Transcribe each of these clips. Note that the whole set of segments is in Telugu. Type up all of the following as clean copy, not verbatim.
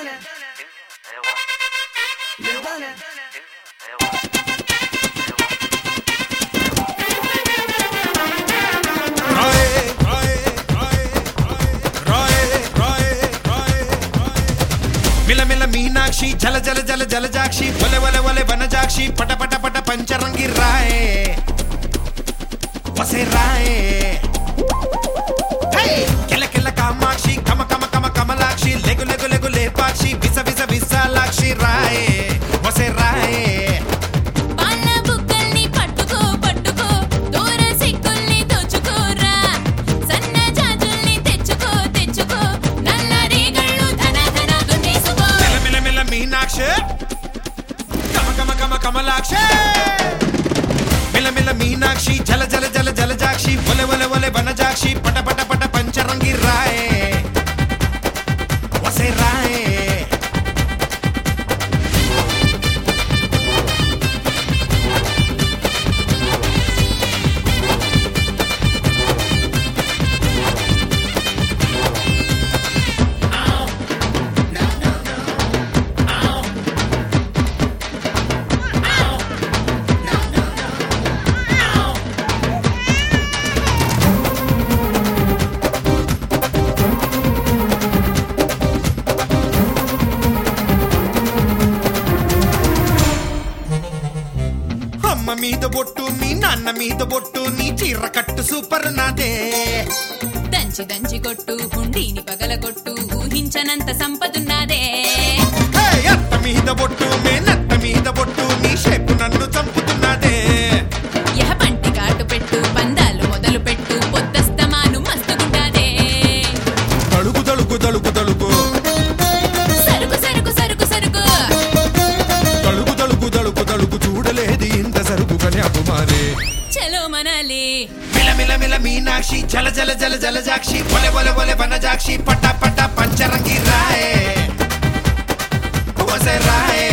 మిలమిల మీనాక్షి జల జల జల జలజాక్షి వలె వలె వలె వనజాక్షి పట పట పట పంచరంగి రాయే వసే రాయే కిల కిల కామాక్షి కమ కమ కమ కమలాక్షి లెగు లెగు లెగు లేపాక్షి విస విస విశాలాక్షి రాయే వసే రాయే కమలాక్షి మిల మిల మీనాక్షి జల జల జల జలజాక్షి వలె వలె వలె వనజాక్షి పట పట పట పంచరంగి రాయే వసే రాయే మీద బొట్టు మీ నాన్న మీద బొట్టు నీ చీర కట్టు సూపర్ నాదే దంచి దంచి కొట్టు హుండీని పగల కొట్టు ఊహించనంత సంపదున్నాదే అత్త మీద బొట్టు మే నత్త మీద బొట్టు నీ షేపు నన్ను చంపుతున్నదే యహ పంటి కాటు పెట్టు పందాలు మొదలు పెట్టు పొద్దస్తమాను మస్తుగుంటాదే తలుగు తలుగు తలుగు తలుగు సరుకు సరుకు సరుకు సరుకు తలుగు తలుగు తలుగు తలుగు చూడలేదు ఇంత సరుకు కన్యాకుమారి చలో మనాలి మిల మిల మిల మీనాక్షి జల జల జల జలజాక్షి వలె వలె వలె వనజాక్షి పట పట పంచరంగి రాయే వసే రాయే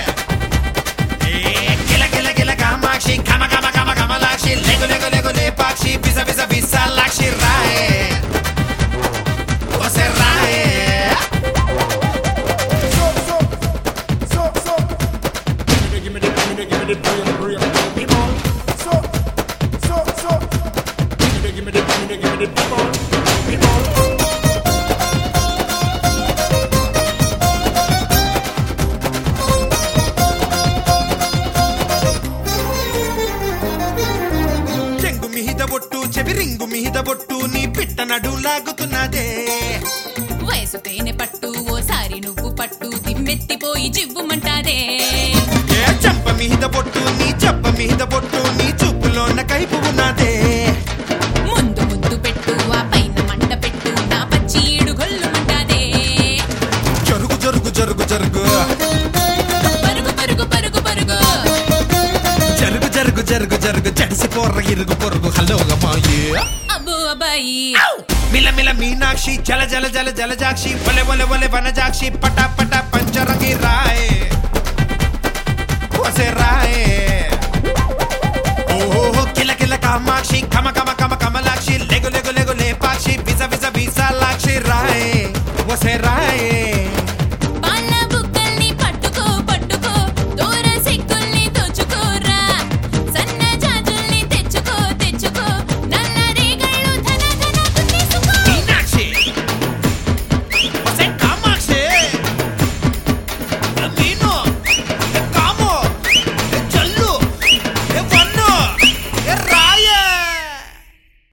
కిల కిల కిల కామాక్షి కమ కమ కమ కమలాక్షి లెగు లెగు లెగు లేపాక్షి విస విస విశాలాక్షి రాయే వసే రాయే చెంగు మీద బొట్టు చెవిరింగు మీద బొట్టు నీ పిట్ట నడు లాగుతున్నదే వయసు తేనె పట్టు ఓసారి నువ్వు పట్టు దిమ్మెత్తిపోయి జివ్వుమంటాదే చంప మీద బొట్టు నీ చప్ప మీద బొట్టు నీ చూపులోన కైపు ఉన్నదే ముందు ముద్దు పెట్టు ఆ పైన మంట పెట్టు నా పచ్చి ఈడు గొల్లుమంటాదే జరుగు జరుగు జరుగు జరుగు పరుగు పరుగు పరుగు పరుగు జరుగు జరుగు జరుగు జరుగు జడిసి పోర్ర ఇరుగు పొరుగు హలో అమ్మాయి అబ్బో అబ్బాయి మిల మిల మీనాక్షి జల జల జల జలజాక్షి వలె వలె వలె వనజాక్షి పట పట పంచరంగి రాయే వసే రాయే ఓహో కిల కిల కామాక్షి కమ కమ కమ కమలాక్షి లెగు లెగు లెగు లేపాక్షి విస విస విశాలాక్షి రాయే వసే రాయే